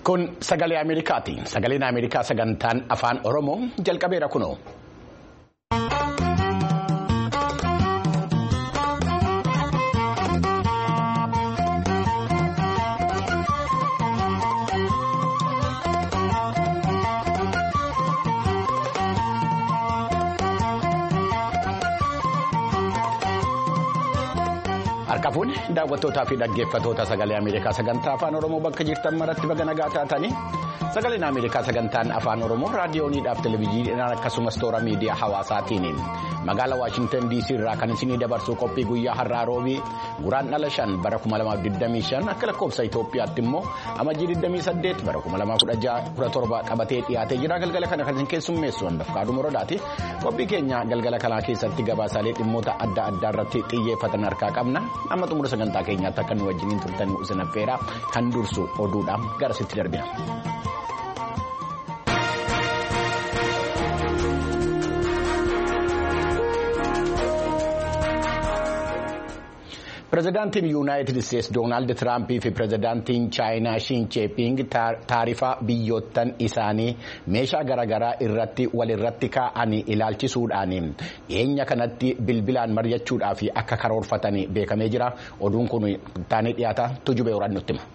Kun sagalee Ameerikaati. Sagaleen Ameerikaa sagantaan afaan Oromoo jalqabeera kunoo. Harkafuun daawwattootaa fi dhaggeeffattoota sagalee Ameerikaa sagantaa afaan Oromoo bakka jirtan maratti baga nagaa taatanii sagaleen Ameerikaa sagantaan afaan Oromoo raadiyooniidhaaf televezyiiniidhaan akkasumas toora miidiyaa hawaasaatiin magaalaa Waashingtan DC irraa kan isinii dabarsuu qophii guyyaa har'aa roobii guraandhala 5 bara 2025 akka lakkoofsa Itoophiyaatti immoo amajjii 28 bara 2017 qabatee dhiyaatee jira. Galgala kana kan isin keessummeessu Handafqaaduu Morodaati. Qophii keenya galgala kanaa keessatti gabaasaalee dhimmoota adda addaa irratti xiyyeeffatan harkaa qabna. Amma xumura sagantaa keenyaatti akka nu wajjiniin turtan isin affeera kan dursu oduudhaan gara sitti darbina. Pireezidaantiin Yuunaayitid Isteetsi Doonaald Tiraampii fi pireezidaantiin Chaayinaa Shii Jinpiing taarifa biyyoottan isaanii meeshaa garaagaraa irratti walirratti kaa'anii ilaalchisuudhaan dhiyeenya kanatti bilbilaan mari'achuudhaaf akka karoorfatan beekamee jira. Oduun kun taanee dhiyaata tujubee waraan nutti hima.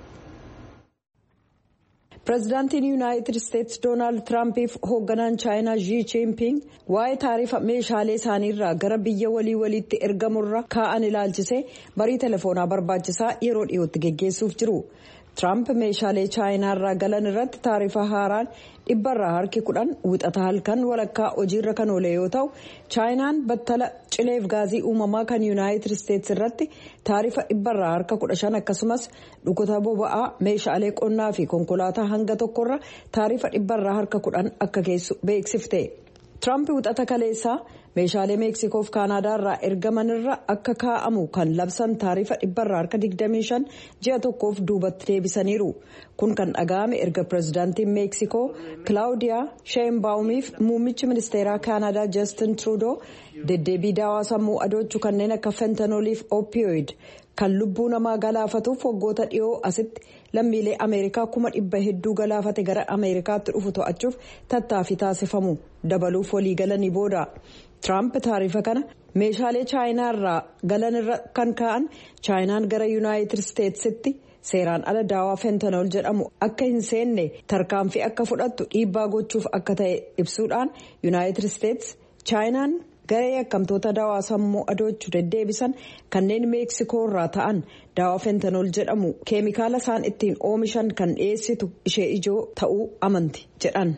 Pireezidaantiin Yuunaayitid Isteetsi Doonaald Tiraampiif hoogganaan Chaayinaa Shii Jinpiing waa'ee taarifa meeshaalee isaaniirraa gara biyya waliitti ergamurra kaa'an ilaalchisee marii telefoonaa barbaachisaa yeroo dhiyootti geggeessuuf jiru. Tiraamp meeshaalee Chaayinaarraa galan irratti taarifa haaraan 10% wixata halkan walakkaa hojiirra kan oole yoo ta'u, Chaayinaan battala cileef gaazii uumamaa kan Yuunaayitid Isteetsi irratti taarifa 15% akkasumas dhukkuta boba'aa meeshaalee qonnaa fi konkolaataa hanga tokkorra taarifa 10% akka geessu beeksifte. Tiraamp wixata kaleessaa meeshaalee Meeksikoo fi Kaanaadaarraa ergamanirra akka kaa'amu kan labsan taarifa 25% ji'a tokkoof duubatti deebisaniiru. Kun kan dhaga'ame erga pireezidaantiin Meeksikoo Kilaawudiyaa Sheinbaawumiif muummichi ministeeraa Kaanaadaa Justin Trudeau deddeebii daawaa sammuu adoochuu kanneen akka fentanooliif opioid kan lubbuu namaa galaafatuuf waggoota dhiyoo asitti lammiilee Ameerikaa 100,000 galaafate gara Ameerikaatti dhufu to'achuuf tattaaffii taasifamu dabaluuf waliigalanii booda. Tiraamp taarifa kana meeshaalee Chaayinaarraa galanirra kan kaa'an Chaayinaan gara Yuunaayitid Isteetsitti seeraan ala daawaa fentanool jedhamu akka hin seenne tarkaanfii akka fudhattu dhiibbaa gochuuf akka ta'e ibsuudhaan Yuunaayitid Isteetsi Chaayinaan garee yakkamtoota daawaa sammuu adoochuu deddeebisan kanneen Meeksikoo irraa ta'an daawaa fentanool jedhamu keemikaala isaan ittiin oomishan kan dhiyeessitu ishee ijoo ta'uu amanti jedhan.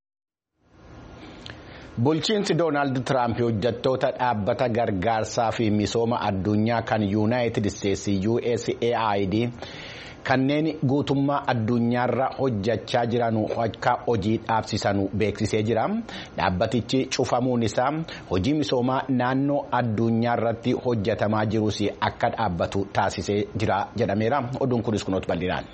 Bulchiinsi Doonaald Tiraamp hojjettoota dhaabbata gargaarsaa fi misooma addunyaa kan Yuunaayitid Isteetsi USAID kanneen guutummaa addunyaarra hojjechaa jiran akka hojii dhaabsisanu beeksisee jira. Dhaabbatichi cufamuun isaa hojii misoomaa naannoo addunyaarratti hojjetamaa jirus akka dhaabbatu taasisee jira jedhameera. Oduun kunis kunuutu bal'inaan.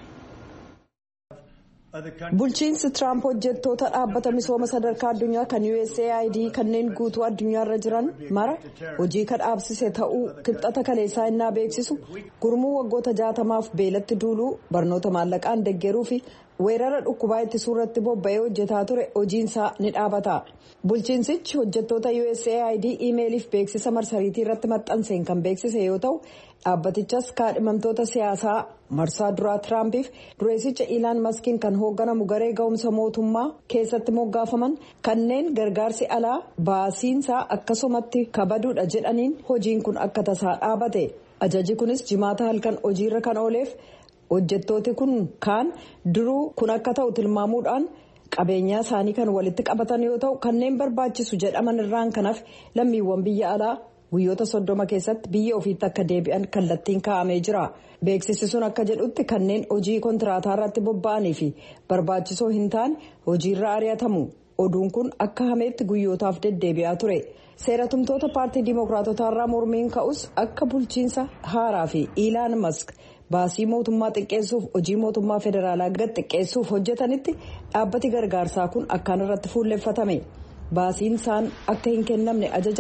Bulchiinsi Tiraamp hojjettoota dhaabbata misooma sadarkaa addunyaa kan USAID kanneen guutuu addunyaarra jiran mara hojii kan dhaabsise ta'uu kibxata kaleessaa innaa beeksisu gurmuu waggoota 60f beelatti duuluu barnoota maallaqaan deeggaruu fi weerara dhukkubaa ittisuu irratti bobba'ee hojjetaa ture hojiinsaa ni dhaabata. Bulchiinsichi hojjettoota USAID iimeeliif beeksisa marsariitii irratti maxxanseen kan beeksise yoo ta'u, dhaabbatichas kaadhimamtoota siyaasaa marsaa duraa Tiraampiif dureessicha Ilaan Maskiin kan hoogganamu garee ga'umsa mootummaa keessatti moggaafaman kanneen gargaarsi alaa baasiinsaa akkasumatti kabaduudha jedhaniin hojiin kun akka tasaa dhaabate. Ajaji kunis jimaata halkan hojiirra kan ooleef hojjettooti kun kaan duruu kun akka ta'u tilmaamuudhaan qabeenyaa isaanii kan walitti qabatan yoo ta'u, kanneen barbaachisu jedhaman irraan kanaaf lammiiwwan biyya alaa guyyoota 30 keessatti biyya ofiitti akka deebi'an kallattiin kaa'amee jira. Beeksisi sun akka jedhutti kanneen hojii kontiraataa irratti bobba'anii fi barbaachisoo hin taane hojiirra ari'atamu. Oduun kun akka hameetti guyyootaaf deddeebi'aa ture. Seeratumtoota paartii Dimookiraatotaarraa mormiin ka'us akka bulchiinsa haaraa fi Ilaan Mask baasii mootummaa xiqqeessuuf hojii mootummaa federaalaa gad xiqqeessuuf hojjetanitti dhaabbati gargaarsaa kun akkaan irratti fuulleffatame. Baasiin isaan akka hin kennamne ajajan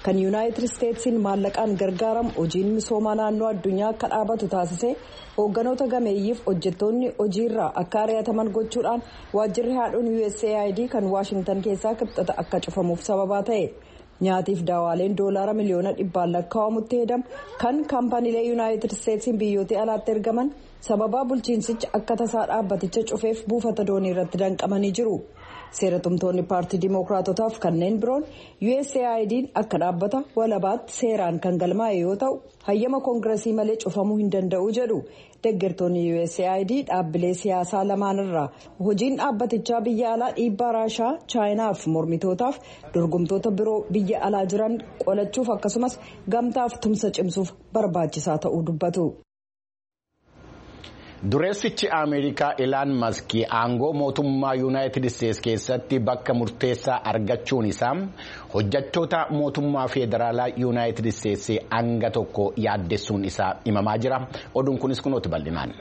kan yuunaayitid isteetsiin maallaqaan gargaaramu hojiin misoomaa naannoo addunyaa akka dhaabatu taasisee hoogganoota gameeyyiif hojjettoonni hojiirraa akka ari'ataman gochuudhaan waajjirri haadhuun USAID kan Waashingtan keessaa kibxata akka cufamuuf sababaa ta'e. Nyaatiif daawaaleen doolaara miliyoona 100 lakkaa'amutti hedamu kan kaampaniilee yuunaayitid isteetsiin biyyoota alaatti ergaman sababaa bulchiinsichi akka tasaa dhaabbaticha cufeef buufata doonii irratti danqamanii jiru. Seeratumtoonni paartii Dimookiraatotaaf kanneen biroon USAID'n akka dhaabbata walabaatti seeraan kan galmaa'e yoo ta'u hayyama koongiresii malee cufamuu hin danda'u jedhu. Deeggartoonni USAID dhaabbilee siyaasaa lamaanirraa hojiin dhaabbatichaa biyya alaa dhiibbaa Raashaa, Chaayinaaf mormitootaaf dorgomtoota biroo biyya alaa jiran qolachuuf akkasumas gamtaaf tumsa cimsuuf barbaachisaa ta'uu dubbatu. Dureessichi Ameerikaa Ilaan Maskii aangoo mootummaa Yuunaayitid Isteetsi keessatti bakka murteessaa argachuun isaa hojjettoota mootummaa federaalaa Yuunaayitid Isteetsi hanga tokko yaaddessuun isaa himamaa jira. Oduun kunis kunooti bal'inaan.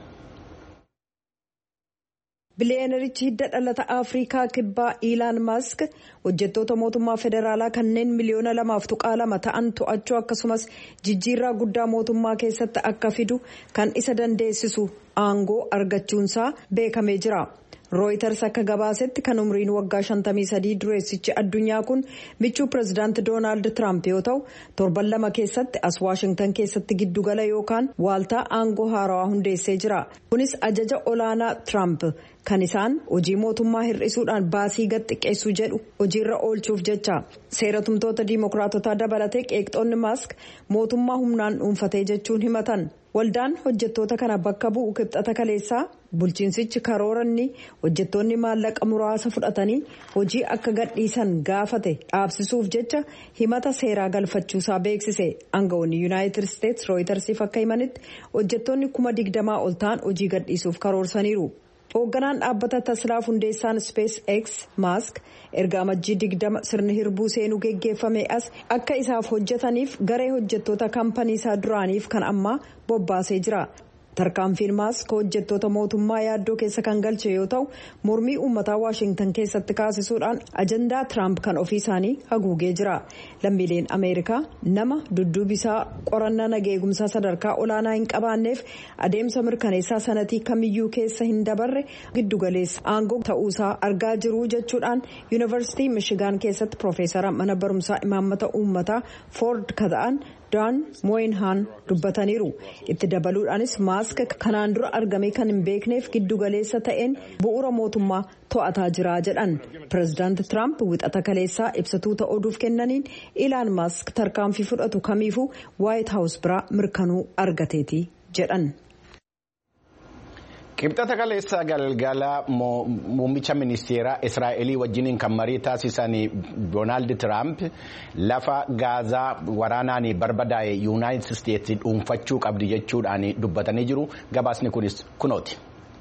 Biliyeenerichi hidda dhalata Afrikaa kibbaa Ilaan Mask hojjettoota mootummaa federaalaa kanneen miliyoona 2.2 ta'an to'achuu akkasumas jijjiirraa guddaa mootummaa keessatti akka fidu kan isa dandeessisu aangoo argachuunsaa beekamee jira. Reuters akka gabaasetti kan umriin waggaa 53 dureessichi addunyaa kun michuu pirezidaanti Doonaald Tiraamp yoo ta'u torban 2 keessatti as Waashingtan keessatti giddugala yookaan waaltaa aangoo haarawaa hundeessee jira. Kunis ajaja olaanaa Tiraamp kan isaan hojii mootummaa hir'isuudhaan baasii gad xiqqeessuu jedhu hojiirra oolchuuf jecha. Seeratumtoota Dimookiraatotaa dabalatee qeeqxoonni Mask mootummaa humnaan dhuunfatee jechuun himatan. Waldaan hojjettoota kana bakka bu'u kibxata kaleessaa bulchiinsichi karooranni hojjettoonni maallaqa muraasa fudhatanii hojii akka gadhiisan gaafate dhaabsisuuf jecha himata seeraa galfachuusaa beeksise. Aangawoonni Yuunaayitid Isteetsi Rooyitersiif akka himanitti hojjettoonni 20,000 ol ta'an hojii gadhiisuuf karoorsaniiru. Hoogganaan dhaabbata Taslaaf hundeessaan SpaceX Mask erga amajjii 20 sirni hirbuu seenuu geggeeffame as akka isaaf hojjetaniif garee hojjettoota kaampanii isaa duraaniif kan ammaa bobbaasee jira. Tarkaanfiin Mask hojjettoota mootummaa yaaddoo keessa kan galche yoo ta'u mormii uummataa Waashingtan keessatti kaasisuudhaan ajandaa Tiraamp kan ofii isaanii haguugee jira. Lammiileen Ameerikaa nama dudduubisaa qorannaa nageegumsaa sadarkaa olaanaa hin qabaanneef adeemsa mirkaneessaa sanatii kamiyyuu keessa hin dabarre giddugaleessa aangoo ta'uusaa argaa jiru jechuudhaan Yuunivarsiitii Mishigaan keessatti Piroofeesara mana barumsaa imaammata uummataa Ford kata'an Daan Mooyinhaan dubbataniiru. Itti dabaluudhaanis Maask kanaan dura argame kan hin beekneef giddugaleessa ta'een bu'uura mootummaa to'ataa jira jedhan. Pireezidaanti Tiraamp wixata kaleessaa ibsatuuta oduuf kennaniin Ilaan Maask tarkaanfii fudhatu kamiifuu Waayit Haawus biraa mirkanuu argateeti jedhan. Kibxata kaleessaa galgala muummicha ministeeraa Israa'elii wajjiniin kan marii taasisan Doonaald Tiraamp lafa gaazaa waraanaan barbadaa'e Yuunaayitid Isteetsi dhuunfachuu qabdi jechuudhaan dubbatanii jiru. Gabaasni kunis kunooti.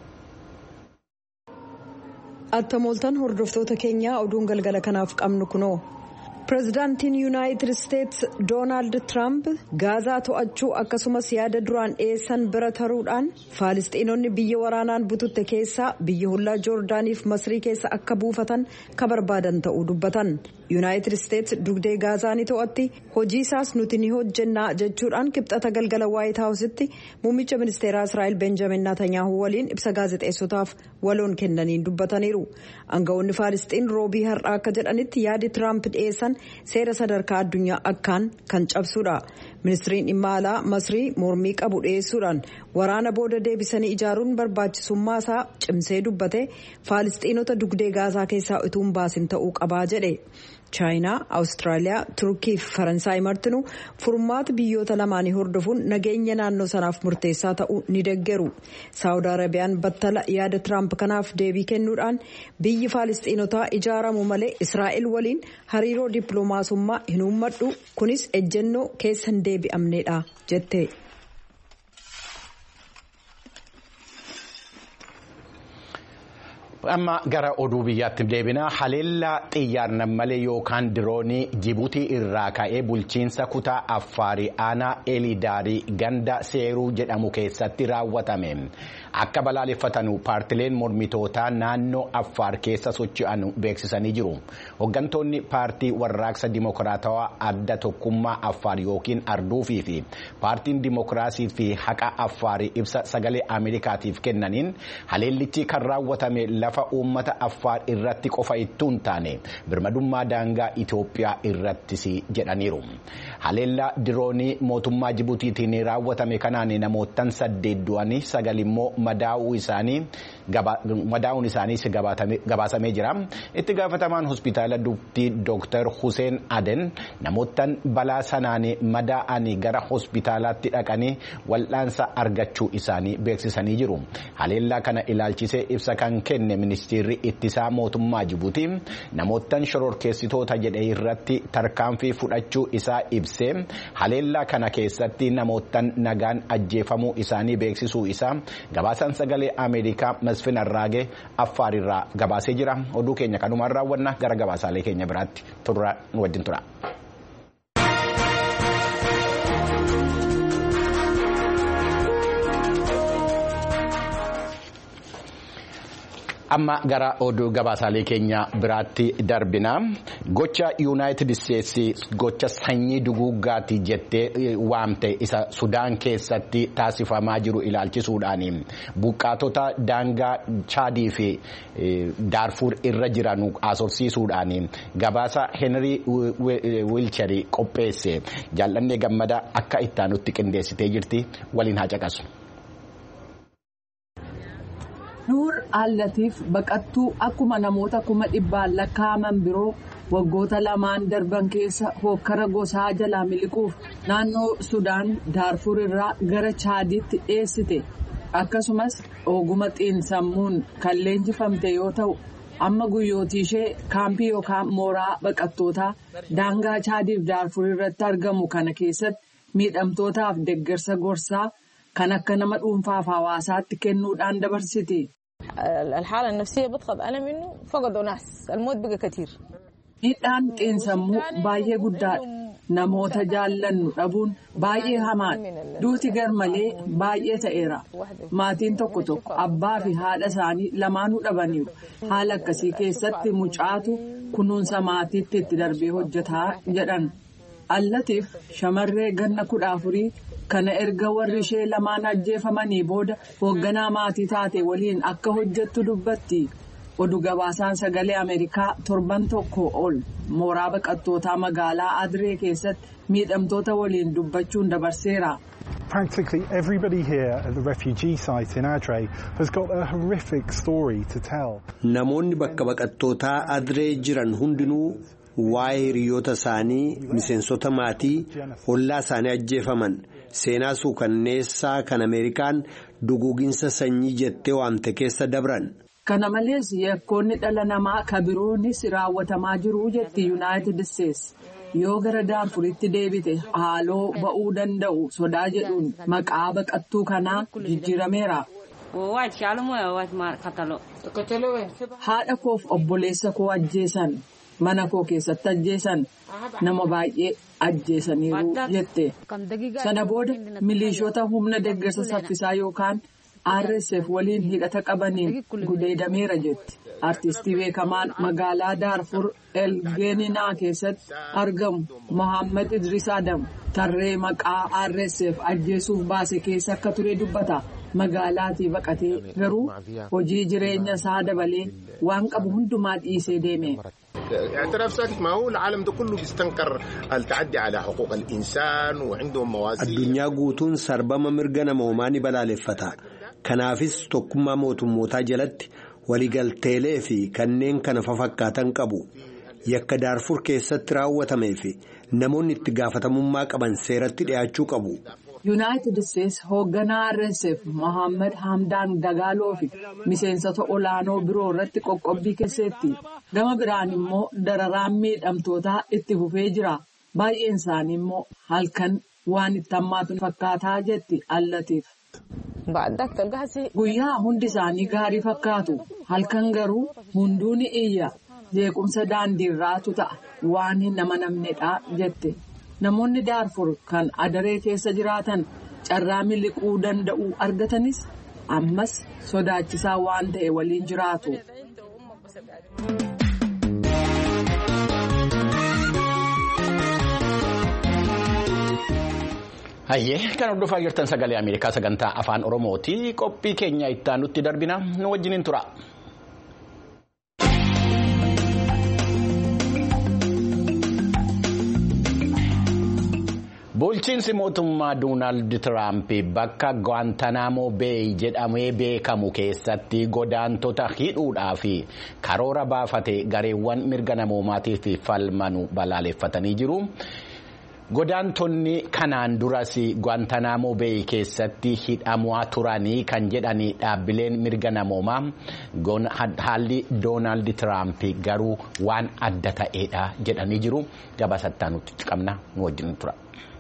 Attamooltan hordoftoota keenyaa oduun galgala kanaaf qabnu kunoo. Pireezidaantiin Yuunaayitid Isteetsi Doonaald Tiraamp gaazaa to'achuu akkasumas yaada duraan dhiyeessan bira taruudhaan Faalistiinonni biyya waraanaan bututte keessaa biyya hollaa Joordaaniif Masrii keessa akka buufatan ka barbaadan ta'uu dubbatan. Yuunaayitid Isteetsi dugdee gaazaa ni to'atti hojii isaas nuti ni hojjennaa jechuudhaan kibxata galgala Waayit Haawusitti muummicha ministeeraa Israa'el Benjamin Netanyaahuu waliin ibsa gaazexeessotaaf waloon kennaniin dubbataniiru. Aangawoonni Faalistiin roobii har'aa akka jedhanitti yaadi Tiraamp dhiyeessan seera sadarkaa addunyaa akkaan kan cabsuudha. Ministiriin dhimma alaa Masrii mormii qabu dhiyeessuudhaan waraana booda deebisanii ijaaruun barbaachisummaa isaa cimsee dubbate Faalistiinota dugdee gaazaa keessaa utuu hin baasin ta'uu qabaa jedhe. Chaayinaa, Awustiraaliyaa, Turkii fi Faransaay martinuu furmaata biyyoota lamaanii hordofuun nageenya naannoo sanaaf murteessaa ta'uu ni deeggaru. Saawud Arabiyaan battala yaada Tiraamp kanaaf deebii kennuudhaan biyyi Faalistiinotaa ijaaramu malee Israa'el waliin hariiroo dippiloomaasummaa hin uummadhu kunis ejjennoo keessa hin deebi'amnedha jette. Amma gara oduu biyyaatti deebina haleellaa xiyyaarna malee yookaan diroonii Jibuutii irraa ka'ee bulchiinsa kutaa Affaarii aanaa Elidaarii ganda seeruu jedhamu keessatti raawwatame akka balaaleffatanu paartileen mormitootaa naannoo Affaar keessa socho'an beeksisanii jiru. Hooggantoonni paartii warraaqsa dimokiraatawaa adda tokkummaa Affaar yookiin Arduufii fi paartiin dimokiraasii fi haqa Affaarii ibsa sagalee Ameerikaatiif kennaniin haleellichi kan raawwatame lafa uummata Affaar irratti qofa ittuu hin taane birmadummaa daangaa Itoophiyaa irrattis jedhaniiru. Haleellaa diroonii mootummaa Jibuutiitiin raawwatame kanaan namootan 8 du'anii 9 immoo madaa'uun isaaniis gabaasamee jira. Itti gaafatamaan hospitaala dubbii Dr. Hussein Aden namootan balaa sanaan madaa'anii gara hospitaalaatti dhaqanii wal'aansa argachuu isaanii beeksisanii jiru. Haleellaa kana ilaalchisee ibsa kan kenne ministeerri ittisaa mootummaa Jibuutii namootan shororkeessitoota jedhe irratti tarkaanfii fudhachuu isaa ibsee haleellaa kana keessatti namootan nagaan ajjeefamuu isaanii beeksisuu isaa gabaasaan sagalee Ameerikaa Masfin Arraagee Affaarirraa gabaasee jira. Oduu keenya kanumaan raawwanna gara gabaasaalee keenya biraatti wajjin tura. Amma gara oduu gabaasaalee keenya biraatti darbina. Gocha Yuunaayitid Isteetsi gocha sanyii duguuggaati jettee waamte isa Sudaan keessatti taasifamaa jiru ilaalchisuudhaan buqqaatota daangaa Chaadii fi Daarfuur irra jiran haasofsiisuudhaan gabaasa Henry Wilcheri qopheesse Jaallannee Gammada akka ittaanutti qindeessitee jirti waliin haa caqasu. Nuur Allatiif baqattuu akkuma namoota 100,000 lakkaa'aman biroo waggoota lamaan darban keessa hokkara gosaa jalaa miliquuf naannoo Sudaan Daarfuur irraa gara Chaadiitti dhiyeessite. Akkasumas oguma xiinsammuun kan leenjifamte yoo ta'u amma guyyootii ishee kaampii yookaan mooraa baqattootaa daangaa Chaadiif Daarfuur irratti argamu kana keessatti miidhamtootaaf deeggarsa gorsaa kan akka nama dhuunfaaf hawaasaatti kennuudhaan dabarsiti. الحالة النفسية بتخض ألم إنه فقدوا ناس الموت بقى كتير. Hidhaan xiinsammuu baay'ee guddaadha. Namoota jaallannu dhabuun baay'ee hamaadha. Duuti garmalee baay'ee ta'eera. Maatiin tokko tokko abbaa fi haadha isaanii lamaanuu dhabaniiru. Haala akkasii keessatti mucaatu kunuunsa maatiitti itti darbee hojjetaa jedhan. Allatiif shamarree ganna 14 kana erga warri ishee lamaan ajjeefamanii booda hoogganaa maatii taate waliin akka hojjettu dubbatti. Oduu gabaasaan sagalee Ameerikaa torban tokko ol mooraa baqattootaa magaalaa Adree keessatti miidhamtoota waliin dubbachuun dabarseera. Practically everybody here at the refugee site in Adre has got a horrific story to tell. Namoonni bakka baqattootaa Adree jiran hundinuu waa'ee hiriyoota isaanii miseensota maatii ollaa isaanii ajjeefaman seenaa suukanneessaa kan Ameerikaan duguuginsa sanyii jettee waamte keessa dabran. Kana malees yakkoonni dhala namaa kabiroonis raawwatamaa jiru jetti Yuunaayitid Isteetsi. Yoo gara Daarfuritti deebite haaloo ba'uu danda'u sodaa jedhuun maqaa baqattuu kanaa jijjiirameera. Haadha koof obboleessa koo ajjeesan. Mana koo keessatti ajjeesan nama baay'ee ajjeesaniiru jette. Sana booda milishoota humna deeggarsa saffisaa yookaan RSF waliin hidhata qabaniin gudeedameera jetti. Artistii beekamaan magaalaa Daarfur El Geninaa keessatti argamu Mohaammed Idris Adam tarree maqaa RSF ajjeesuuf baase keessa akka ture dubbata. Magaalaatii baqatee garuu hojii jireenya isaa dabalee waan qabu hundumaa dhiisee deeme. اعتراف ساكت ما هو العالم ده كله بيستنكر التعدي على حقوق الإنسان وعندهم موازين. الدنيا قوتون سربما مرجنا موماني بلالفتا كنافس تكما موتموتا جلت ولقلتيلي في كنين كنففكاتن قبو يكا دارفور كيست راوة في نمون اتقافة مماك ابن سيرت لأچو قبو. Yuunaayitid Isteetsi hoogganaa RSF Mohaammed Hamdaan Dagaaloo fi miseensota olaanoo biroo irratti qoqqobbii keessatti gama biraan immoo dararaan miidhamtootaa itti fufee jira. Baay'een isaanii immoo halkan waan itti hammaatu fakkaataa jetti Allatiif. Guyyaa hundi isaanii gaarii fakkaatu. Halkan garuu hunduu ni iyya. Jeequmsa daandiirraatu ta'a. Waan hin amanamnedha jette. Namoonni Daarfur kan adaree keessa jiraatan carraa miliquu danda'u argatanis ammas sodaachisaa waan ta'e waliin jiraatu. Hayyee kan hordofaa jirtan sagalee Ameerikaa sagantaa afaan Oromooti. Qophii keenya itti aanutti darbina nu wajjiniin tura. Bulchiinsi mootummaa Doonaald Tiraamp bakka Guantanamo Bay jedhamee beekamu keessatti godaantota hidhuudhaa fi karoora baafate gareewwan mirga namoomaatiif falmanu balaaleffatanii jiru. Godaantonni kanaan duras Guantanamo Bay keessatti hidhamaa turanii kan jedhani dhaabbileen mirga namoomaa haalli Doonaald Tiraamp garuu waan adda ta'edha jedhanii jiru. Gabaasattaa nuti qabna nu wajjin tura.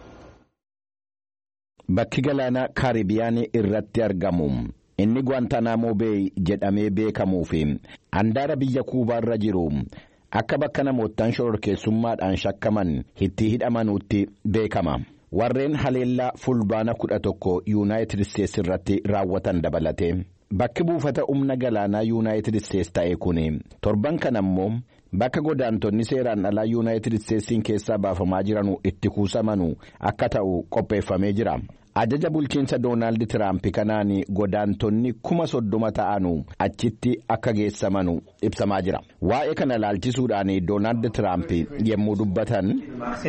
Bakki galaana Kaaribiyaanii irratti argamu inni Guantanamo Bay jedhamee beekamuu fi handaara biyya Kuubaarra jiru akka bakka namootaan shororkeessummaadhaan shakkaman itti hidhamanuutti beekama. Warreen haleellaa fulbaana 11 Yuunaayitid Isteets irratti raawwatan dabalate. Bakki buufata humna galaanaa Yuunaayitid Isteets ta'e kun torban kan ammoo bakka godaantonni seeraan alaa Yuunaayitid Isteetsiin keessaa baafamaa jiranu itti kuusamanu akka ta'u qopheeffamee jira. Ajaja bulchiinsa Doonaald Tiraamp kanaan godaantonni 30,000 ta'anu achitti akka geessamanu ibsamaa jira. Waa'ee kana ilaalchisuudhaan Doonaald Tiraamp yemmuu dubbatan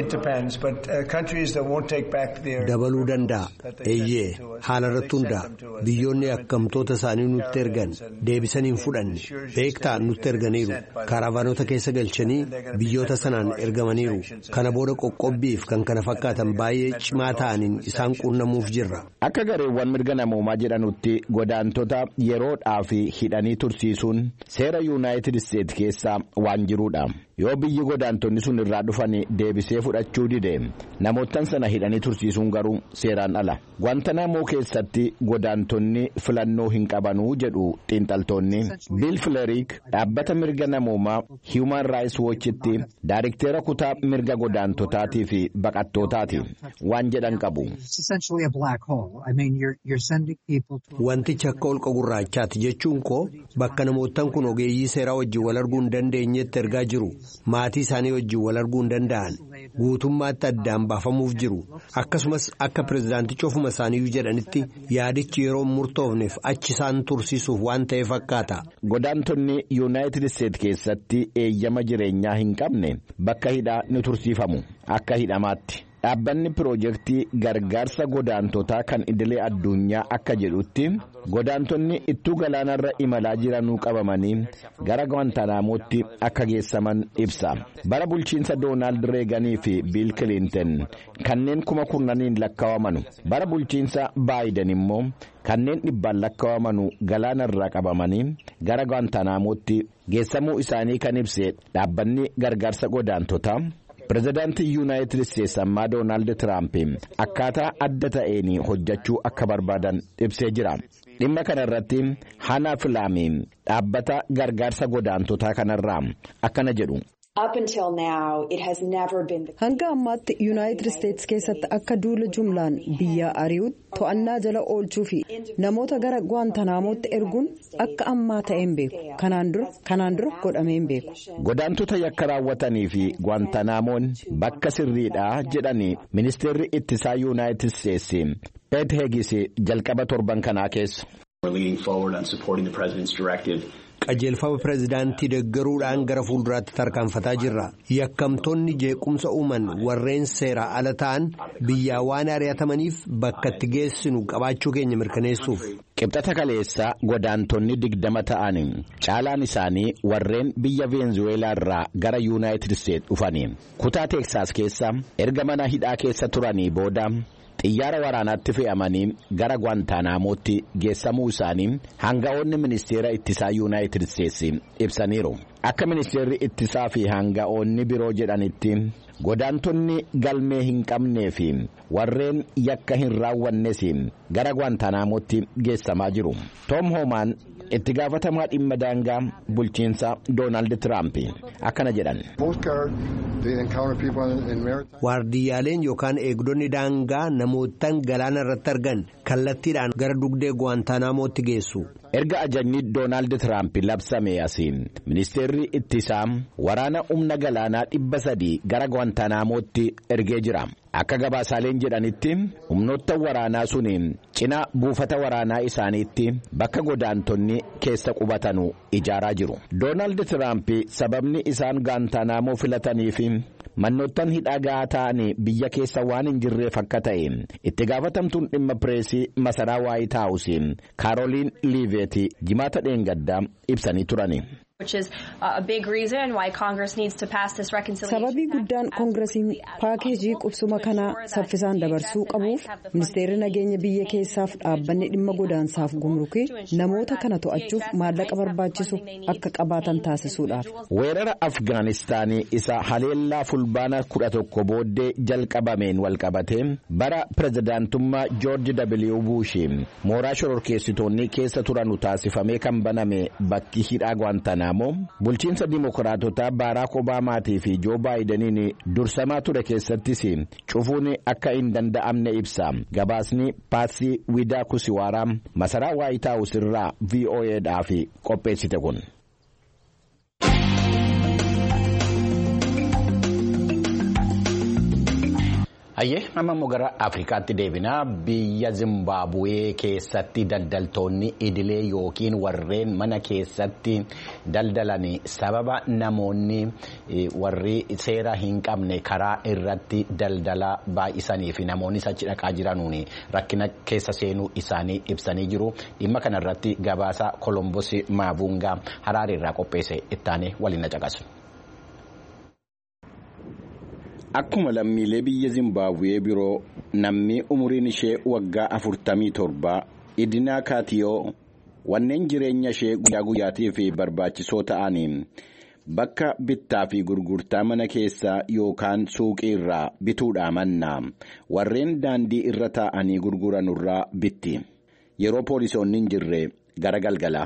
dabaluu danda'a. Eeyyee haala irratti hundaa biyyoonni yakkamtoota isaanii nutti ergan deebisanii hin fudhanne beektaa nutti erganiiru. Kaaraavaanota keessa galchanii biyyoota sanaan ergamaniiru. Kana booda qoqqobbiif kan kana fakkaatan baay'ee cimaa ta'aniin isaan quunnamuuf jirra. Akka gareewwan mirga namoomaa jedhanutti godaantota yeroodhaaf hidhanii tursiisuun seera Yuunaayitid Isteets keessaa waan jiruudha. Yoo biyyi godaantonni sun irraa dhufan deebisee fudhachuu dide namootan sana hidhanii tursiisuun garuu seeraan ala. Guantanamo keessatti godaantonni filannoo hin qabanuu jedhu xiinxaltoonni. Bill Flerik dhaabbata mirga namoomaa Human Rights Watch'tti daayirikteera kutaa mirga godaantotaatii fi baqattootaati waan jedhan qabu. Wantichi akka holqa gurraachaati jechuun koo bakka namootan kun ogeeyyii seeraa wajjin wal arguu hin dandeenyetti ergaa jiru. Maatii isaanii wajjin wal arguu hin danda'an. Guutummaatti addaan baafamuuf jiru. Akkasumas akka pirezidaantichi ofuma isaaniiyyuu jedhanitti yaadichi yeroo murtoofneef achi isaan tursiisuuf waan ta'e fakkaata. Godaantonni Yuunaayitid Isteets keessatti eeyyama jireenyaa hin qabne bakka hidhaa ni tursiifamu akka hidhamaatti. Dhaabbanni piroojeektii gargaarsa godaantotaa kan idilee addunyaa akka jedhutti godaantonni ittuu galaanarra imalaa jiranuu qabamanii gara Guantanamootti akka geessaman ibsa. Bara bulchiinsa Doonaald Reeganii fi Biil Kiliinten kanneen 10,000 lakkaawamanu. Bara bulchiinsa Baayiden immoo kanneen 100 lakkaawamanu galaanarraa qabamanii gara Guantanamootti geessamuu isaanii kan ibse dhaabbanni gargaarsa godaantotaa. Pireezidaantii Yuunaayitid Isteets ammaa Doonaald Tiraamp akkaataa adda ta'een hojjechuu akka barbaadan ibsee jira. Dhimma kanarratti Hannah Flaamii dhaabbata gargaarsa godaantotaa kanarraa akkana jedhu. Hanga ammaatti Yuunaayitid Isteets keessatti akka duula jumlaan biyya ari'uutti to'annaa jala oolchuu fi namoota gara Guantanamootti erguun akka ammaa ta'een beeku. Kanaan dura godhameen beeku. Godaantota yakka raawwatanii fi Guantanamoon bakka sirriidha jedhanii ministeerri ittisaa Yuunaayitid Isteets Pete Heegis jalqaba torban kanaa keessa. Qajeelfama pireezidaantii deeggaruudhaan gara fuulduraatti tarkaanfataa jirra. Yakkamtoonni jeequmsa uuman warreen seeraa ala ta'an biyyaa waan ari'atamaniif bakka itti geessinu qabaachuu keenya mirkaneessuuf. Qibxata kaleessaa godaantonni 20 ta'an caalaan isaanii warreen biyya Veenzuweelaa irraa gara Yuunaayitid Isteets dhufanii kutaa Teeksaas keessa erga mana hidhaa keessa turanii booda xiyyaara waraanaatti fe'amanii gara Guantanamootti geessamuu isaanii hanga'oonni ministeera ittisaa Yuunaayitid Isteets ibsaniiru. akka ministeerri ittisaa fi hanga'oonni biroo jedhanitti godaantonni galmee hin qabnee fi warreen yakka hin raawwannes gara Guantanamootti geessamaa jiru. Tom Homan itti gaafatamaa dhimma daangaa bulchiinsa Doonaald Tiraamp akkana jedhan. Waardiyyaaleen yookaan eegdonni daangaa namootaan galaana irratti argan kallattiidhaan gara dugdee Guantanamootti geessu. Erga ajajni Doonaald Tiraamp labsame asiin ministeerri ittisaa waraana humna galaanaa 300 gara Guantanamootti ergee jira. Akka gabaasaaleen jedhanitti humnoota waraanaa suniin cina buufata waraanaa isaaniitti bakka godaantonni keessa qubatanu ijaaraa jiru. Doonaald Tiraamp sababni isaan Guantanamoo filataniif mannootaan hidhaa gahaa ta'anii biyya keessa waan hin jirreef akka ta'e itti gaafatamtuun dhimma pireesii masaraa White House Caroline Leavitt jimaata dheengaddaa ibsanii turani. Sababii guddaan koongiresiin paakeejii qubsuma kanaa saffisaan dabarsuu qabuuf ministeerri nageenya biyya keessaaf dhaabbanni dhimma godaansaaf gumrukii namoota kana to'achuuf maallaqa barbaachisu akka qabaatan taasisuudhaaf. Weerara Afgaanistaanii isa haleellaa fulbaana 11 booddee jalqabameen walqabatee bara pirezidaantummaa George W. Bush mooraa shororkeessitoonni keessa turanu taasifamee kan baname bakki hidhaa Guantanamo bulchiinsa dimokiraatotaa Barack Obamaatii fi Joe Bideniin dursamaa ture keessattis cufuun akka hin danda'amne ibsa. Gabaasni Patsy Widakuswara masaraa White House irraa VOA'dhaaf qopheessite kun. Ayyee amma immoo gara Afrikaatti deebinaa. Biyya Zimbaabuwee keessatti daldaltoonni idilee yookiin warreen mana keessatti daldalanii sababa namoonni warri seera hin qabne karaa irratti daldala baay'isanii fi namoonni achi dhaqaa jiranuun rakkina keessa seenuu isaanii ibsanii jiru. Dhimma kanarratti gabaasa Kolombos Maavungaa Haraaree irraa qopheesse ittaanee waliin caqasu. Akkuma lammiilee biyya Zimbaabuwee biroo namni umuriin ishee waggaa 47 Idinaa Kaatiyoo wanneen jireenya ishee guyyaa guyyaatiif barbaachisoo ta'aniin bakka bittaa fi gurgurtaa mana keessaa yookaan suuqii irraa bituudhaa mannaa warreen daandii irra taa'anii gurguranurraa bitti. Yeroo poolisoonni hin jirre gara galgalaa.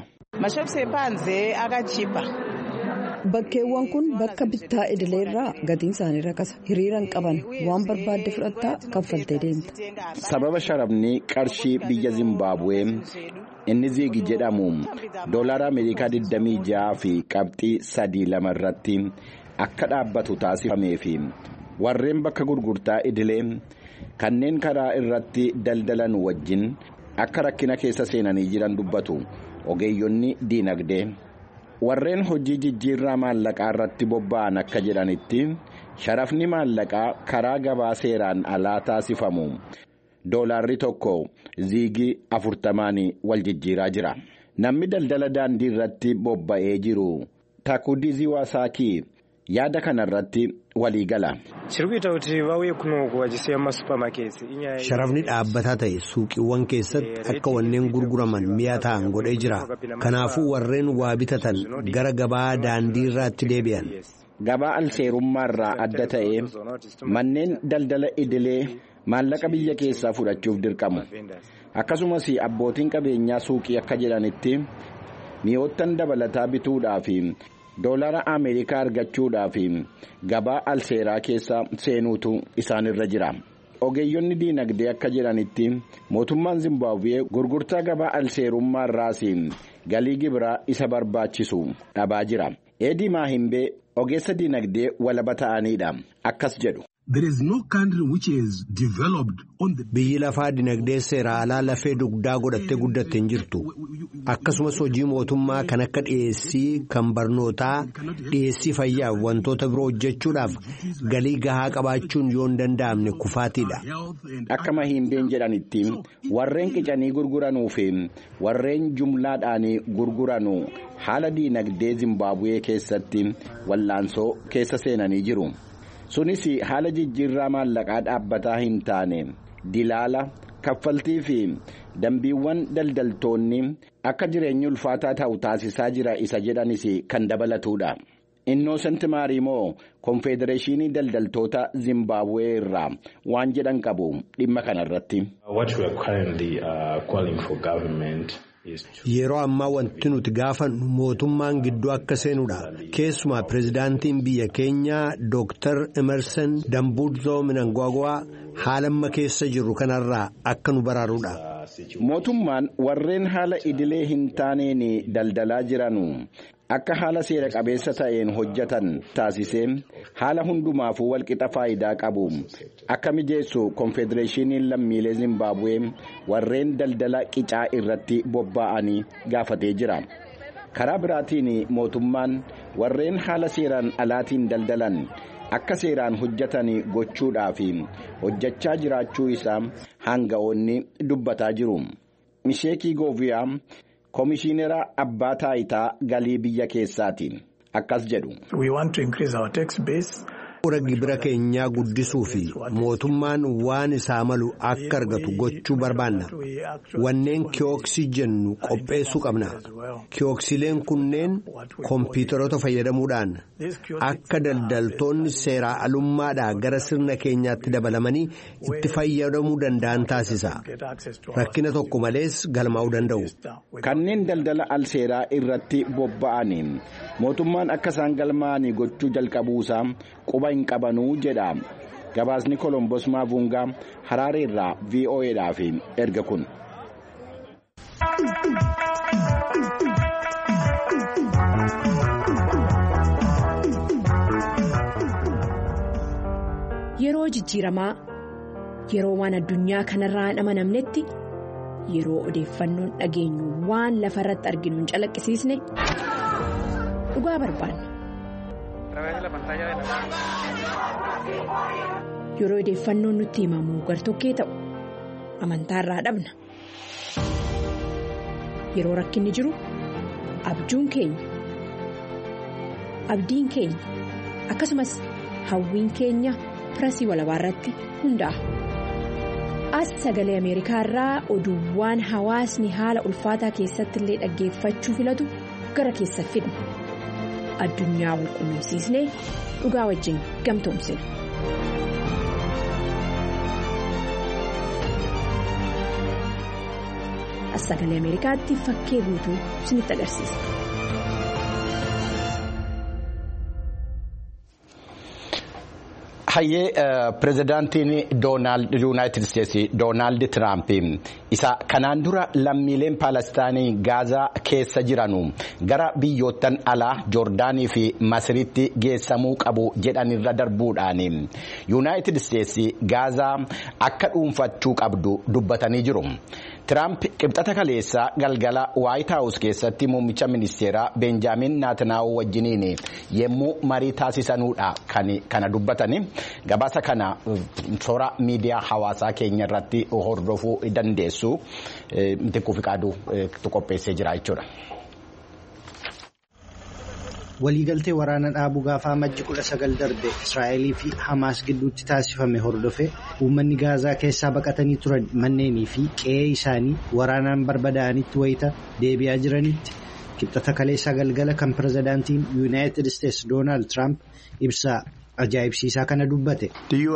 Bakkeewwan kun bakka bittaa idileerraa gatiin isaanii rakasa. Hiriiraan qaban waan barbaadde fudhattaa kaffaltee deemta. Sababa sharafni qarshii biyya Zimbaabuwee inni ziigi jedhamu doolaara Ameerikaa 26 fi qabxii 32 irratti akka dhaabbatu taasifamee fi warreen bakka gurgurtaa idilee kanneen karaa irratti daldalan wajjin akka rakkina keessa seenanii jiran dubbatu ogeeyyonni diinagdee. Warreen hojii jijjiirraa maallaqaa irratti bobba'an akka jedhanitti sharafni maallaqaa karaa gabaa seeraan alaa taasifamu doolaarri tokko ziigii 40 wal jijjiiraa jira. Namni daldala daandii irratti bobba'ee jiru Takudizi Wasaakii yaada kanarratti walii gala. Sharafni dhaabbataa ta'e suuqiiwwan keessatti akka wanneen gurguraman mi'a ta'an godhee jira. Kanaafuu warreen waa bitatan gara gabaa daandii irraatti deebi'an. Gabaa alseerummaa irraa adda ta'e manneen daldala idilee maallaqa biyya keessaa fudhachuuf dirqamu. Akkasumas abbootiin qabeenyaa suuqii akka jedhanitti mi'oottan dabalataa bituudhaaf doolaara Ameerikaa argachuudhaaf gabaa alseeraa keessa seenuutu isaanirra jira. Ogeeyyonni diinagdee akka jedhanitti mootummaan Zimbaabuwee gurgurtaa gabaa alseerummaa irraas galii gibiraa isa barbaachisu dhabaa jira. Eedii Maahimbee ogeessa diinagdee walaba ta'aniidha. Akkas jedhu. Biyyi lafaa dinagdee seera alaa lafee dugdaa godhattee guddatte hin jirtu. Akkasumas hojii mootummaa kan akka dhiyeessii kan barnootaa dhiyeessii fayyaa wantoota biroo hojjechuudhaaf galii gahaa qabaachuun yoo hin danda'amne kufaatiidha. Akka Mahimbeen jedhanitti warreen qicanii gurguranuu fi warreen jumlaadhaan gurguranuu haala diinagdee Zimbaabuwee keessatti wallaansoo keessa seenanii jiru. Sunis haala jijjiirraa maallaqaa dhaabbataa hin taane dilaala kaffaltii fi dambiiwwan daldaltoonni akka jireenyi ulfaataa ta'u taasisaa jira isa jedhanis kan dabalatudha. Innocent Marimoo Konfedereeshinii Daldaltoota Zimbabwee irraa waan jedhan qabu dhimma kanarratti. Yeroo ammaa wanti nuti gaafannu mootummaan gidduu akka seenudha. Keessumaa pirezidaantiin biyya keenyaa Dr. Emerson Dambudzoo Mnangagwa haala amma keessa jirru kanarraa akka nu baraarudha. Mootummaan warreen haala idilee hin taaneen daldalaa jiranu akka haala seera qabeessa ta'een hojjetan taasisee haala hundumaafuu walqixa faayidaa qabu akka mijeessu konfedereeshiniin lammiilee Zimbabwee warreen daldala qicaa irratti bobba'anii gaafatee jira. Karaa biraatiin mootummaan warreen haala seeraan alaatiin daldalan akka seeraan hojjetan gochuudhaaf hojjechaa jiraachuu isaa hanga'oonni dubbataa jiru. Misheekii Gooviyaa Komishiinera Abbaa Taayitaa Galii Biyya Keessaatiin akkas jedhu. Bu'uura gibira keenyaa guddisuu fi mootummaan waan isaa malu akka argatu gochuu barbaanna. Wanneen kiyooksii jennu qopheessuu qabna. Kiyooksileen kunneen kompiitaroota fayyadamuudhaan akka daldaltoonni seeraa alummaadhaa gara sirna keenyaatti dabalamanii itti fayyadamuu danda'an taasisa. Rakkina tokko malees galmaa'uu danda'u. Kanneen daldala al seeraa irratti bobba'aniin mootummaan akka isaan galmaa'anii gochuu jalqabuusaa quba hin qabanuu jedha. Gabaasni Kolombos Maavungaa Haraaree irraa VOA'dhaaf erga kun. Yeroo jijjiiramaa, yeroo waan addunyaa kanarraa hin amanamnetti, yeroo odeeffannoon dhageenyu waan lafa irratti arginu hin calaqqisiisne dhugaa barbaanna. Yeroo odeeffannoon nutti himamu gartokkee ta'u amantaa irraa dhabna. Yeroo rakkinni jiru abjuun keenya akkasumas hawwiin keenya pirasii walabaa irratti hundaa'a. As sagalee Ameerikaa irraa oduuwwan hawaasni haala ulfaataa keessatti illee dhaggeeffachuu filatu gara keessatti fidna. Addunyaa wal quunnamsiisnee dhugaa wajjin gamtoomsina. As sagalee Ameerikaatti fakkee guutuu isinitti agarsiisa. Hayyee pirezidaantiin Yuunaayitid Isteetsi Doonaald Tiraamp isa kanaan dura lammiileen Paalestaanii Gaazaa keessa jiranu gara biyyoottan alaa Joordaanii fi Masiritti geessamuu qabu jedhanirra darbuudhaan Yuunaayitid Isteetsi Gaazaa akka dhuunfachuu qabdu dubbatanii jiru. Tiraamp qibxata kaleessa galgala Waayit Haawus keessatti muummicha ministeeraa Benjaamin Naatanaahuu wajjiniin yemmuu marii taasisanuudha kana dubbatanii. Gabaasa kana toora miidiyaa hawaasaa keenya irratti hordofuu dandeessu. Mitikkuu Fiqaaduu qopheessee jira jechuudha. Waliigaltee waraana dhaabuu gaafa amajji 19 darbe Israa'elii fi Hamaas gidduutti taasifame hordofee uummanni Gaazaa keessaa baqatanii turan manneenii fi qe'ee isaanii waraanaan barbadaa'anitti wayita deebi'aa jiranitti qibxata kaleessaa galgala kan pirezidaantiin Yuunaayitid Isteetsi Doonaald Tiraamp ibsaa ajaa'ibsiisaa kana dubbate.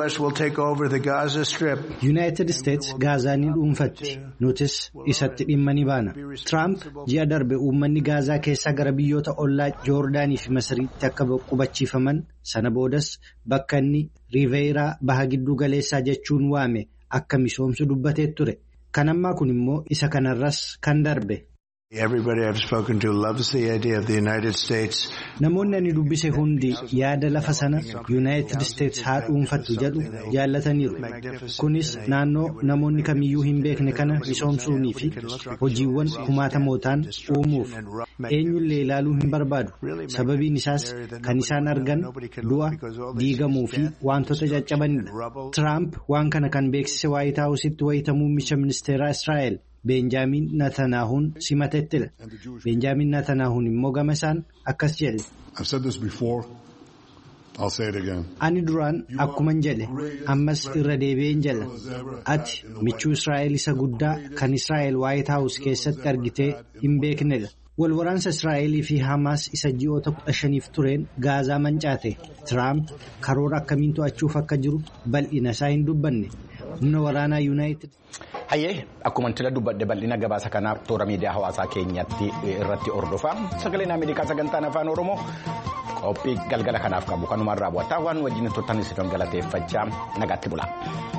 Yuunaayitid Isteetsi Gaazaa ni dhuunfatti nutis isatti dhimma ni baana. Tiraamp ji'a darbe uummanni Gaazaa keessaa gara biyyoota ollaa Joordaanii fi Masiriitti akka qubachiifaman sana boodas bakka inni Riiveeraa baha gidduu galeessaa jechuun waame akka misoomsu dubbatee ture. Kan ammaa kun immoo isa kanarras kan darbe. Namoonni ani dubbise hundi yaada lafa sana Yuunaayitid Isteetsi haa dhuunfattu jedhu jaallataniiru. Kunis naannoo namoonni kamiyyuu hin beekne kana misoomsuunii fi hojiiwwan kumaatamootaan uumuuf eenyullee ilaaluu hin barbaadu. Sababiin isaas kan isaan argan du'a, diigamuu fi wantoota caccabanidha. Tiraamp waan kana kan beeksise Waayit Haawusitti wayita muummicha ministeeraa Israa'el Benjaamin Natanaahuun simatettidha. Benjaamin Natanaahuun immoo gama isaan akkas jedhe. Ani duraan akkuman jedhe ammas irra deebi'een jedha ati michuu Israa'el isa guddaa kan Israa'el White House keessatti argitee hin beeknedha. Walwaraansa Israa'elii fi Hamaas isa ji'oota 15 tureen Gaazaa mancaate Tiraamp karoora akkamiin to'achuuf akka jiru bal'ina isaa hin dubbanne. Humna waraanaa Yuunaayitid. Hayyee akkuma tila dubbadde bal'ina gabaasa kanaaf toora miidiyaa hawaasaa keenyatti irratti hordofaa sagaleen Ameerikaa sagantaan afaan Oromoo qophii galgala kanaaf qabu kanumaan raawwataa waan wajjin turtanis galateeffachaa nagaatti bula.